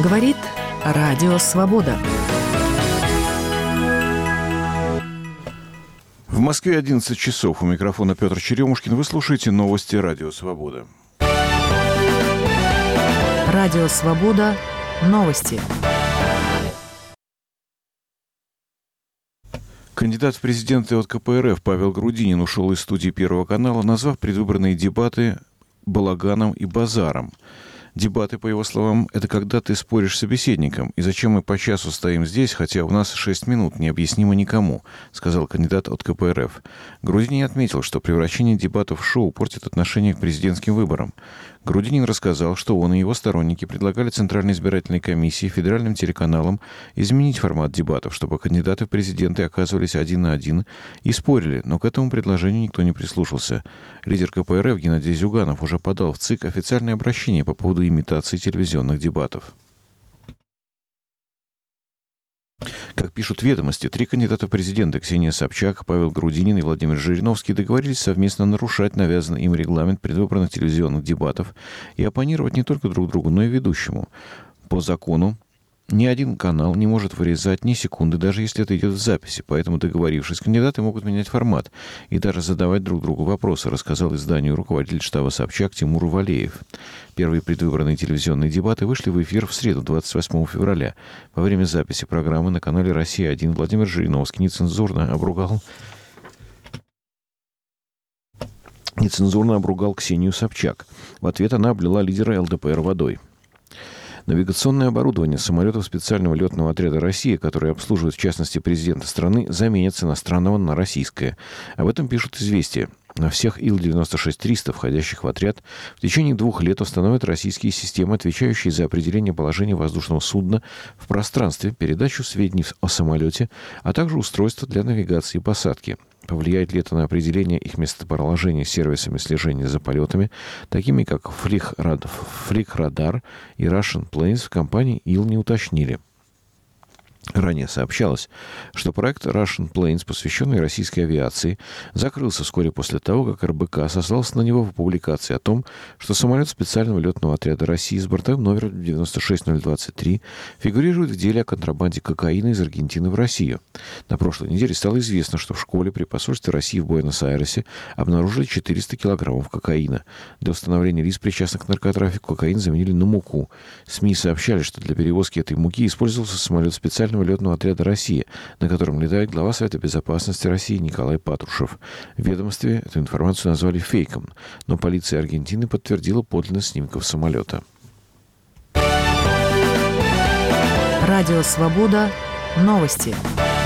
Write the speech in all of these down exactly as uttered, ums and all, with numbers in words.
Говорит Радио Свобода. В Москве одиннадцать часов. У микрофона Петр Черемушкин. Вы слушаете новости Радио Свобода. Радио Свобода. Новости. Кандидат в президенты от ка пэ эр эф Павел Грудинин ушел из студии Первого канала, назвав предвыборные дебаты балаганом и базаром. Дебаты, по его словам, это когда ты споришь с собеседником. И зачем мы по часу стоим здесь, хотя у нас шесть минут, необъяснимо никому, сказал кандидат от ка пэ эр эф. Грудинин отметил, что превращение дебатов в шоу портит отношение к президентским выборам. Грудинин рассказал, что он и его сторонники предлагали Центральной избирательной комиссии, федеральным телеканалам изменить формат дебатов, чтобы кандидаты в президенты оказывались один на один и спорили, но к этому предложению никто не прислушался. Лидер ка пэ эр эф Геннадий Зюганов уже подал в ЦИК официальное обращение по поводу имитации телевизионных дебатов. Как пишут «Ведомости», три кандидата в президенты Ксения Собчак, Павел Грудинин и Владимир Жириновский договорились совместно нарушать навязанный им регламент предвыборных телевизионных дебатов и оппонировать не только друг другу, но и ведущему. По закону ни один канал не может вырезать ни секунды, даже если это идет в записи. Поэтому, договорившись, кандидаты могут менять формат и даже задавать друг другу вопросы, рассказал изданию руководитель штаба Собчак Тимур Валеев. Первые предвыборные телевизионные дебаты вышли в эфир в среду, двадцать восьмого февраля. Во время записи программы на канале «Россия один» Владимир Жириновский нецензурно обругал... нецензурно обругал Ксению Собчак. В ответ она облила лидера эл дэ пэ эр водой. Навигационное оборудование самолетов специального летного отряда «Россия», которое обслуживает, в частности, президента страны, заменят с иностранного на российское. Об этом пишут «Известия». На всех ил девяносто шесть триста, входящих в отряд, в течение двух лет установят российские системы, отвечающие за определение положения воздушного судна в пространстве, передачу сведений о самолете, а также устройства для навигации и посадки. Повлияет ли это на определение их местоположения сервисами слежения за полетами, такими как Флик-Радар и Russian Planes, в компании ил не уточнили. Ранее сообщалось, что проект Russian Planes, посвященный российской авиации, закрылся вскоре после того, как эр бэ ка сослался на него в публикации о том, что самолет специального летного отряда России с бортовым номером девяносто шесть ноль двадцать три фигурирует в деле о контрабанде кокаина из Аргентины в Россию. На прошлой неделе стало известно, что в школе при посольстве России в Буэнос-Айресе обнаружили четыреста килограммов кокаина. Для установления лиц, причастных к наркотрафику, кокаин заменили на муку. СМИ сообщали, что для перевозки этой муки использовался самолет специального летного отряда «Россия», на котором летает глава Совета безопасности России Николай Патрушев. В ведомстве эту информацию назвали фейком, но полиция Аргентины подтвердила подлинность снимков самолета. Радио Свобода. Новости.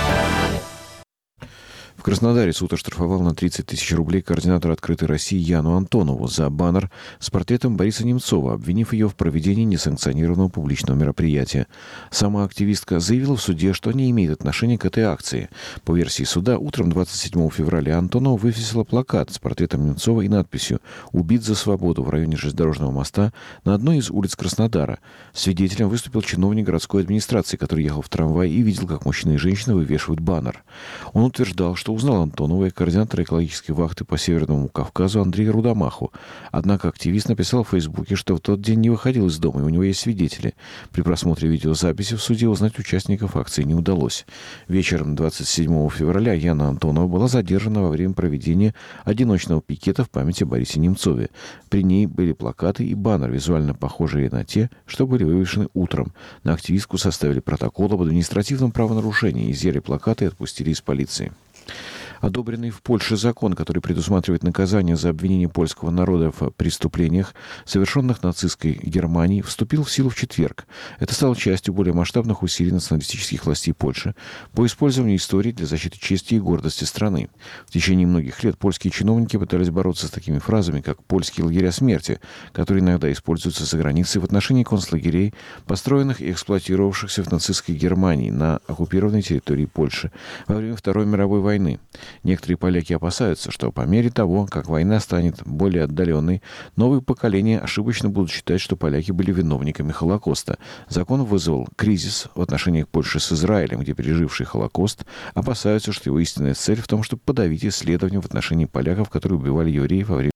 В Краснодаре суд оштрафовал на тридцать тысяч рублей координатора «Открытой России» Яну Антонову за баннер с портретом Бориса Немцова, обвинив ее в проведении несанкционированного публичного мероприятия. Сама активистка заявила в суде, что не имеет отношения к этой акции. По версии суда, утром двадцать седьмого февраля Антонова вывесила плакат с портретом Немцова и надписью «Убит за свободу» в районе железнодорожного моста на одной из улиц Краснодара. Свидетелем выступил чиновник городской администрации, который ехал в трамвай и видел, как мужчина и женщина вывешивают баннер. Он утверждал, что узнал Антонова и координатора экологической вахты по Северному Кавказу Андрея Рудомаху. Однако активист написал в Фейсбуке, что в тот день не выходил из дома, и у него есть свидетели. При просмотре видеозаписи в суде узнать участников акции не удалось. Вечером двадцать седьмого февраля Яна Антонова была задержана во время проведения одиночного пикета в память о Борисе Немцове. При ней были плакаты и баннер, визуально похожие на те, что были вывешены утром. На активистку составили протокол об административном правонарушении, изъяли плакаты и отпустили из полиции. Одобренный в Польше закон, который предусматривает наказание за обвинение польского народа в преступлениях, совершенных нацистской Германией, вступил в силу в четверг. Это стало частью более масштабных усилий националистических властей Польши по использованию истории для защиты чести и гордости страны. В течение многих лет польские чиновники пытались бороться с такими фразами, как «польские лагеря смерти», которые иногда используются за границей в отношении концлагерей, построенных и эксплуатировавшихся в нацистской Германии на оккупированной территории Польши во время Второй мировой войны. Некоторые поляки опасаются, что по мере того, как война станет более отдаленной, новые поколения ошибочно будут считать, что поляки были виновниками Холокоста. Закон вызвал кризис в отношениях Польши с Израилем, где переживший Холокост опасаются, что его истинная цель в том, чтобы подавить исследования в отношении поляков, которые убивали евреев во время